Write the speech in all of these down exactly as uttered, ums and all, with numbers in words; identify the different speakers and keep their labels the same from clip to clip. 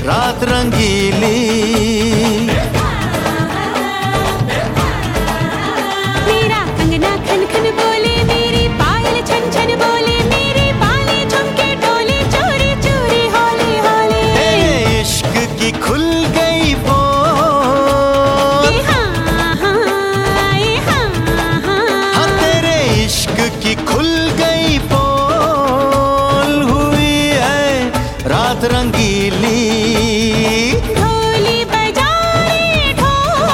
Speaker 1: रात रंगीली।
Speaker 2: मेरा कंगना खन खन बोले, मेरी पायल छन छन बोले, मेरी बाली झुमके डोले, चोरी चोरी हौले हौले।
Speaker 1: तेरे इश्क की खुल गई पोल,
Speaker 2: हाँ हाँ हाँ
Speaker 1: हाँ तेरे इश्क की खुल गई पोल, हुई है रात रंगीली।
Speaker 2: ढोली बजा रे ढोल।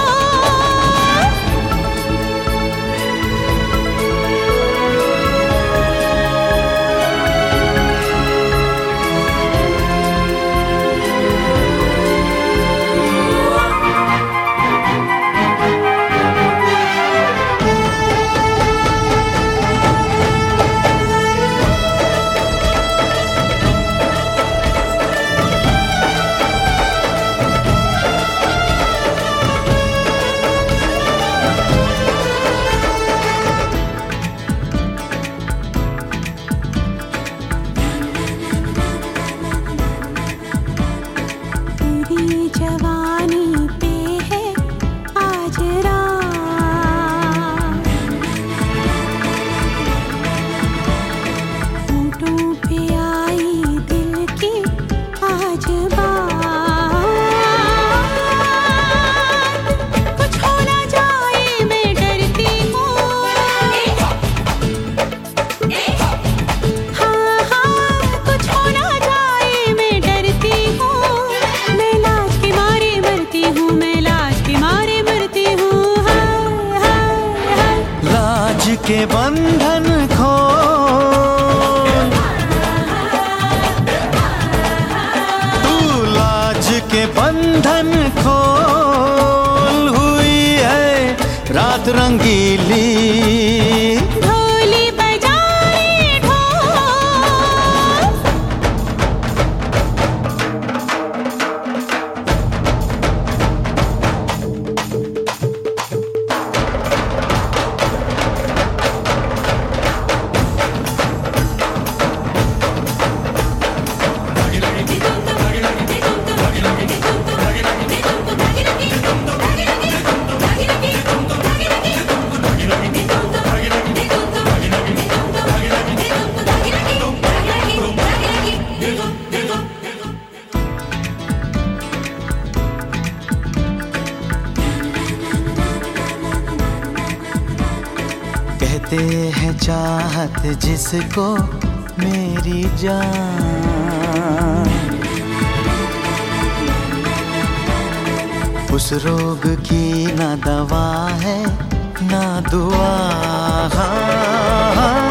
Speaker 2: तेरी जवानी पे है आज रात, होंठों पे आई दिल की आज बात। कुछ हो ना जाए मैं डरती हूँ, हाँ हाँ कुछ हो ना जाए मैं डरती हूँ। मैं लाज के मारे मरती हूँ, मैं लाज के मारे मरती हूँ। हाय हाय हाय
Speaker 1: लाज के बंधन खोल, तू लाज के बंधन खोल, हुई है रात रंगीली।
Speaker 2: ढोली बजा रे ढोल।
Speaker 1: कहते हैं चाहत जिसको मेरी जान, उस रोग की ना दवा है ना दुआ। हाँ, हाँ,